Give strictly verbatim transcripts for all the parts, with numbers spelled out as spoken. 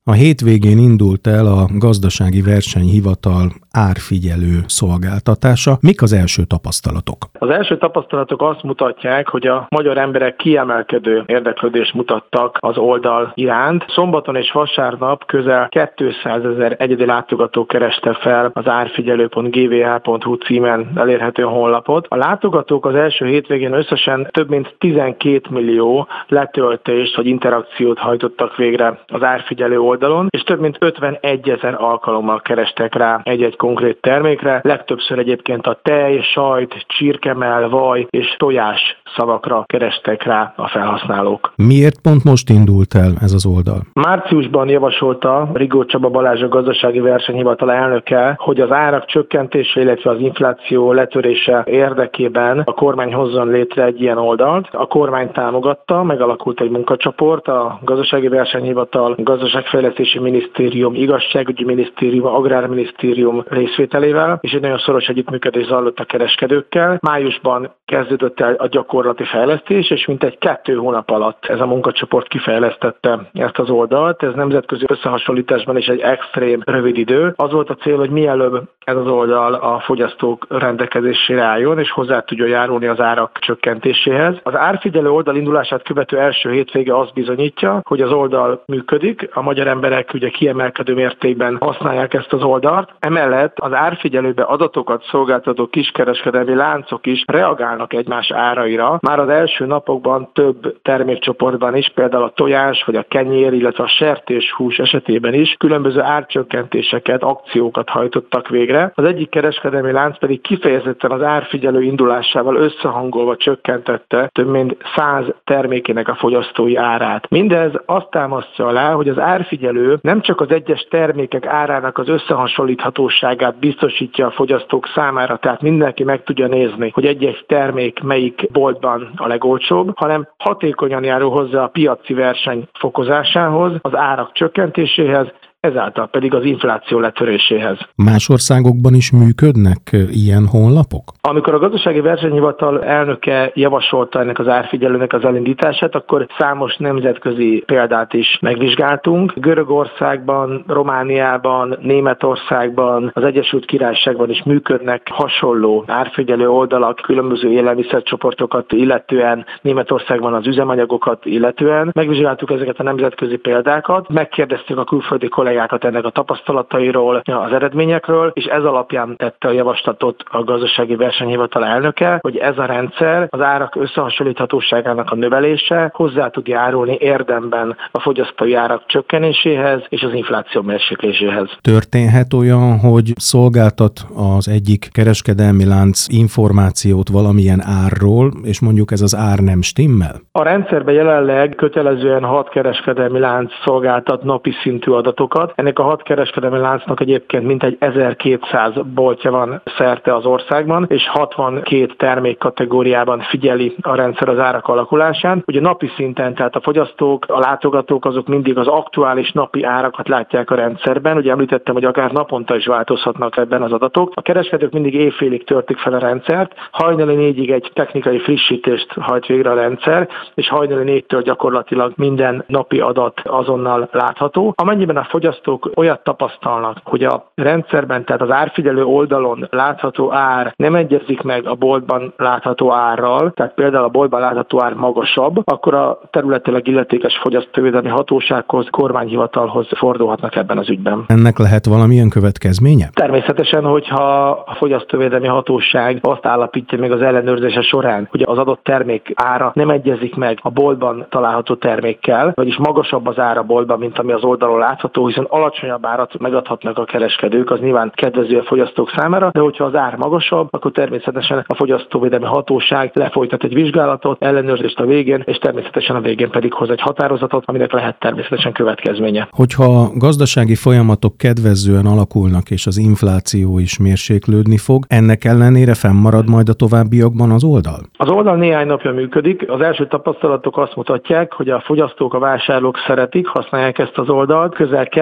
A hétvégén indult el a Gazdasági Versenyhivatal árfigyelő szolgáltatása. Mik az első tapasztalatok? Az első tapasztalatok azt mutatják, hogy a magyar emberek kiemelkedő érdeklődést mutattak az oldal iránt. Szombaton és vasárnap közel kétszázezer egyedi látogató kereste fel az árfigyelő pont g v h pont h u címen elérhető honlapot. A látogatók az első hétvégén összesen több mint tizenkét millió letöltést vagy interakciót hajtottak végre az árfigyelő oldalon, és több mint ötvenegyezer alkalommal kerestek rá egy-egy konkrét termékre, legtöbbször egyébként a tej, sajt, csirkemell, vaj és tojás szavakra kerestek rá a felhasználók. Miért pont most indult el ez az oldal? Márciusban javasolta Rigó Csaba Balázs, a Gazdasági Versenyhivatal elnöke, hogy az árak csökkentése, illetve az infláció letörése érdekében a kormány hozzon létre egy ilyen oldalt. A kormány támogatta, megalakult egy munkacsoport, a Gazdasági Versenyhivatal, Gazdaságfejlesztési Minisztérium, Igazságügyi Minisztérium, Agrárminisztérium részvételével, és egy nagyon szoros együttműködés zajlott a kereskedőkkel. Májusban kezdődött el a gyakorlati fejlesztés, és mintegy kettő hónap alatt ez a munkacsoport kifejlesztette ezt az oldalt. Ez nemzetközi összehasonlításban is egy extrém rövid idő. Az volt a cél, hogy mielőbb ez az oldal a fogyasztók rendelkezésére álljon, és hozzá tudjon járulni az árak csökkentéséhez. Az árfigyelő oldal indulását követő első hétvége azt bizonyítja, hogy az oldal működik. A magyar emberek ugye kiemelkedő mértékben használják ezt az oldalt. Emellett az árfigyelőbe adatokat szolgáltató kiskereskedelmi láncok is reagálnak egymás áraira. Már az első napokban több termékcsoportban is, például a tojás vagy a kenyér, illetve a sertéshús esetében is különböző árcsökkentéseket, akciókat hajtottak végre. Az egyik kereskedelmi lánc pedig kifejezetten az árfigyelő indulásával összehangolva csökkentette több mint száz termékének a fogyasztói árát. Mindez azt támasztja alá, hogy az árfigyelő nem csak az egyes termékek árának az összehasonlíthatóságát biztosítja a fogyasztók számára, tehát mindenki meg tudja nézni, hogy egy-egy termék melyik boltban a legolcsóbb, hanem hatékonyan járul hozzá a piaci verseny fokozásához, az árak csökkentéséhez, ezáltal pedig az infláció letöréséhez. Más országokban is működnek ilyen honlapok? Amikor a Gazdasági Versenyhivatal elnöke javasolta ennek az árfigyelőnek az elindítását, akkor számos nemzetközi példát is megvizsgáltunk. Görögországban, Romániában, Németországban, az Egyesült Királyságban is működnek hasonló árfigyelő oldalak, különböző élelmiszercsoportokat illetően, Németországban az üzemanyagokat illetően. Megvizsgáltuk ezeket a nemzetközi példákat, megkérdeztük a külföldi kollégákat ennek a tapasztalatairól, az eredményekről, és ez alapján tette a javaslatot a Gazdasági Versenyhivatal elnöke, hogy ez a rendszer, az árak összehasonlíthatóságának a növelése hozzá tud járulni érdemben a fogyasztói árak csökkenéséhez és az infláció mérsékléséhez. Történhet olyan, hogy szolgáltat az egyik kereskedelmi lánc információt valamilyen árról, és mondjuk ez az ár nem stimmel? A rendszerben jelenleg kötelezően hat kereskedelmi lánc szolgáltat napi szintű adatokat. Ennek a hat kereskedelmi láncnak egyébként mintegy ezerkétszáz boltja van szerte az országban, és hatvankét termékkategóriában figyeli a rendszer az árak alakulásán. Ugye napi szinten, tehát a fogyasztók, a látogatók azok mindig az aktuális napi árakat látják a rendszerben. Ugye említettem, hogy akár naponta is változhatnak ebben az adatok. A kereskedők mindig éjfélig törtik fel a rendszert, hajnali négyig egy technikai frissítést hajt végre a rendszer, és hajnali négytől gyakorlatilag minden napi adat azonnal látható. Amennyiben a fogyasztók olyat tapasztalnak, hogy a rendszerben, tehát az árfigyelő oldalon látható ár nem egyezik meg a boltban látható árral, tehát például a boltban látható ár magasabb, akkor a területileg illetékes fogyasztóvédelmi hatósághoz, kormányhivatalhoz fordulhatnak ebben az ügyben. Ennek lehet valamilyen következménye? Természetesen, hogyha a fogyasztóvédelmi hatóság azt állapítja meg az ellenőrzése során, hogy az adott termék ára nem egyezik meg a boltban található termékkel, vagyis magasabb az ára boltban, mint ami az oldalon látható, hiszen alacsonyabb árat megadhatnak a kereskedők, az nyilván kedvező a fogyasztók számára, de hogyha az ár magasabb, akkor természetesen a fogyasztóvédelmi hatóság lefolytat egy vizsgálatot, ellenőrzést a végén, és természetesen a végén pedig hoz egy határozatot, aminek lehet természetesen következménye. Hogyha gazdasági folyamatok kedvezően alakulnak, és az infláció is mérséklődni fog, ennek ellenére fennmarad majd a továbbiakban az oldal? Az oldal néhány napja működik. Az első tapasztalatok azt mutatják, hogy a fogyasztók, a vásárlók szeretik, használják ezt az oldalt. Közel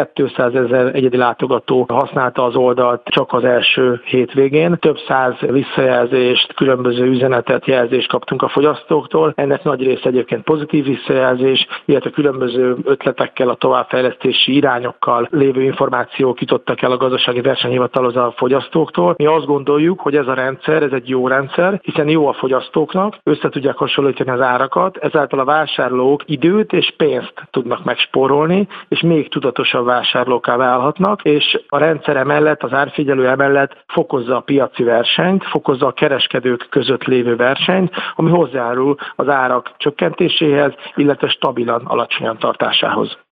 kétszázezer egyedi látogató használta az oldalt csak az első hétvégén. Több száz visszajelzést, különböző üzenetet, jelzést kaptunk a fogyasztóktól. Ennek nagy része egyébként pozitív visszajelzés, illetve különböző ötletekkel, a továbbfejlesztési irányokkal lévő információk jutottak el a gazdasági versenyhivatalhoz a fogyasztóktól. Mi azt gondoljuk, hogy ez a rendszer, ez egy jó rendszer, hiszen jó a fogyasztóknak, össze tudják hasonlítani az árakat, ezáltal a vásárlók időt és pénzt tudnak megspórolni, és még tudatosabb vásárlókká válhatnak, és a rendszer emellett, az árfigyelő emellett fokozza a piaci versenyt, fokozza a kereskedők között lévő versenyt, ami hozzájárul az árak csökkentéséhez, illetve stabilan alacsonyan tartásához.